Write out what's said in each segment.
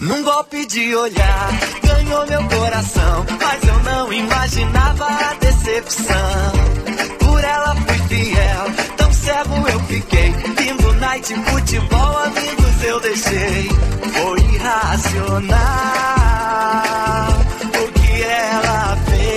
Num golpe de olhar, ganhou meu coração, mas eu não imaginava a decepção. Por ela fui fiel, tão cego eu fiquei. Indo night, futebol, amigos eu deixei. Foi irracional o que ela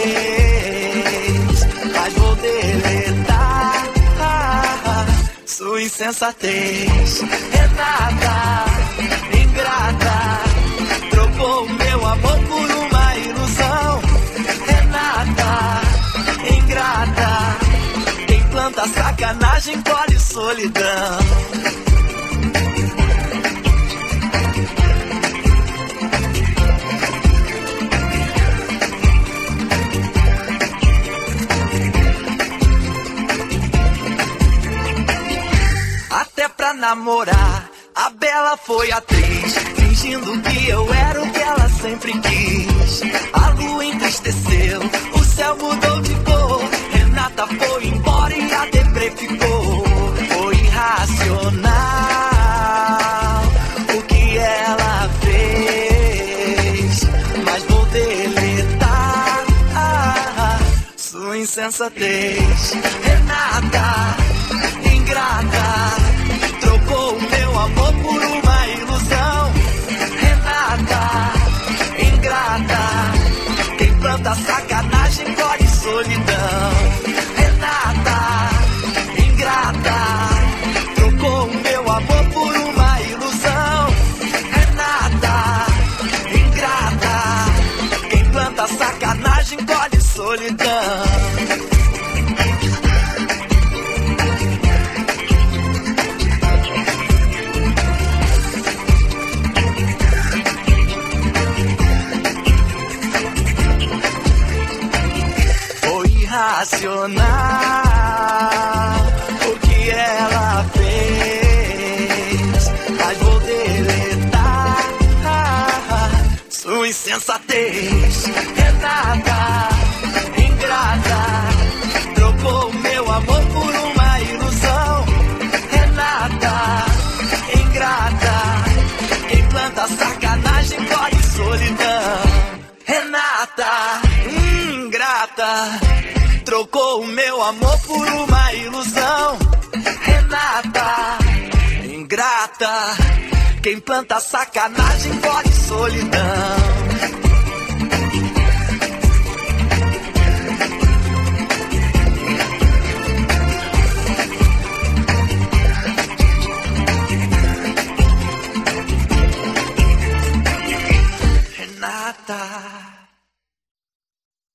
fez, mas vou deletar sua insensatez. Renata, ingrata, trocou meu amor por uma ilusão. Renata, ingrata, quem planta sacanagem colhe solidão. Até pra namorar, a Bela foi atriz, fingindo que eu era o que ela sempre quis. A lua entristeceu, o céu mudou de cor. Renata foi embora e a deprê ficou. Foi irracional o que ela fez, mas vou deletar sua insensatez. Renata, ingrata, trocou o meu amor por uma ilusão. Renata, ingrata, quem planta sacanagem colhe solidão. Renata, ingrata, trocou o meu amor por uma ilusão. Renata, ingrata, quem planta sacanagem colhe solidão. Racional o que ela fez, mas vou deletar sua insensatez. Renata, ingrata, trocou meu amor por uma ilusão. Renata, ingrata, quem planta sacanagem colhe solidão. Renata, ingrata, trocou o meu amor por uma ilusão. Renata, ingrata, quem planta sacanagem colhe solidão. Renata.